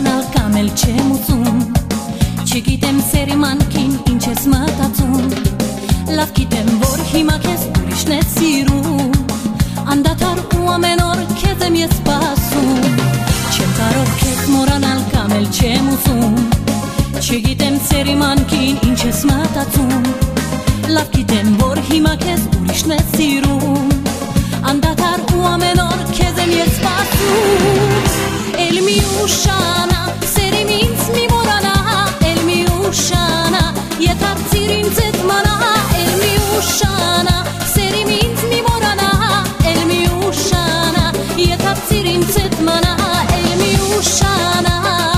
Moranալ կամ էլ չեմ ուզում, չգիտեմ սերի մանքին ինչ ես մտածում, լավ գիտեմ, որ հիմա քեզ ուրիշն է սիրում, անդադար ու ամեն օր քեզ եմ ես սպասում, չեմ կարող քեզ մորանալ կամ էլ չեմ ուզում, չգիտեմ սերի մանքին ինչ ես մտածում, լավ գիտեմ, որ հիմա քեզ ուրիշն է սիրում, անդադար ու ամեն օր քեզ եմ ես սպասում, էլ մի ուշանա, սերիմ ինձ մի մորանա, էլ մի ուշանա, եթարցիր ինձ էդ մանա, էլ մի ուշանա, սերիմ ինձ մի մորանա, էլ մի ուշանա, եթարցիր ինձ էդ մանա, էլ մի ուշանա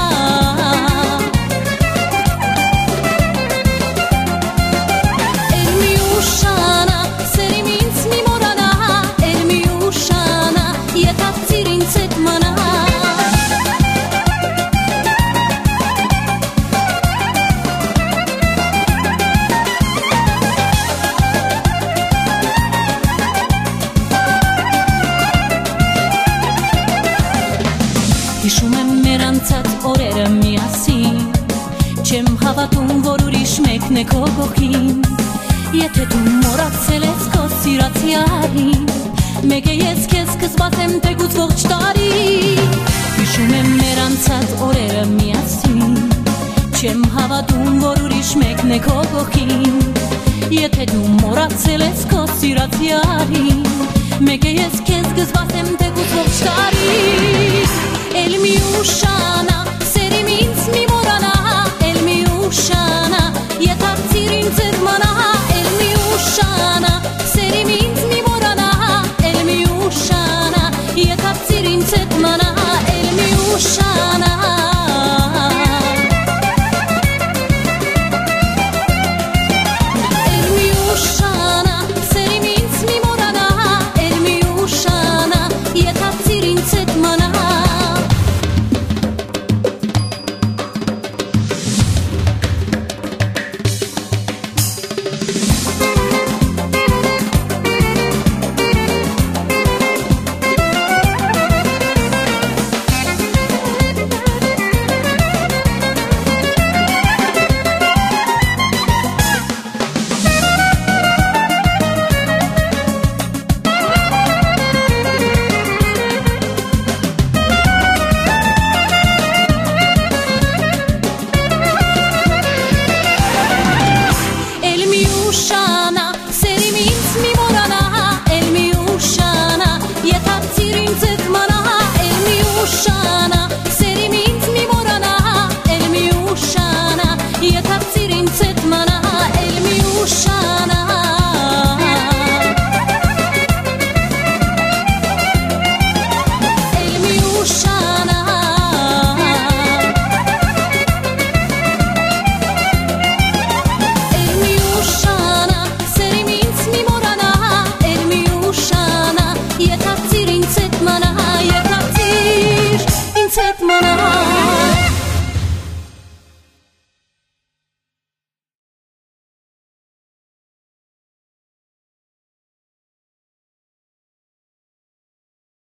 Հիշում եմ մեր անցած օրերը միասին, չեմ հավատում, որ ուրիշ մեկն է քո կողքին, եթե դու մոռացել ես քո սիրած յարին, մեկ է ես քեզ կզբաղեմ թեկուզ ողջ տարի, հիշում եմ մեր անցած օրերը միասին, չեմ հավատում, որ ուրիշ մեկն է քո կողքին, եթե դու մոռացել ես քո սիրած յարին, մեկ է ես քեզ կզբաղեմ թեկուզ ողջ տարի, էլ մի ուշանա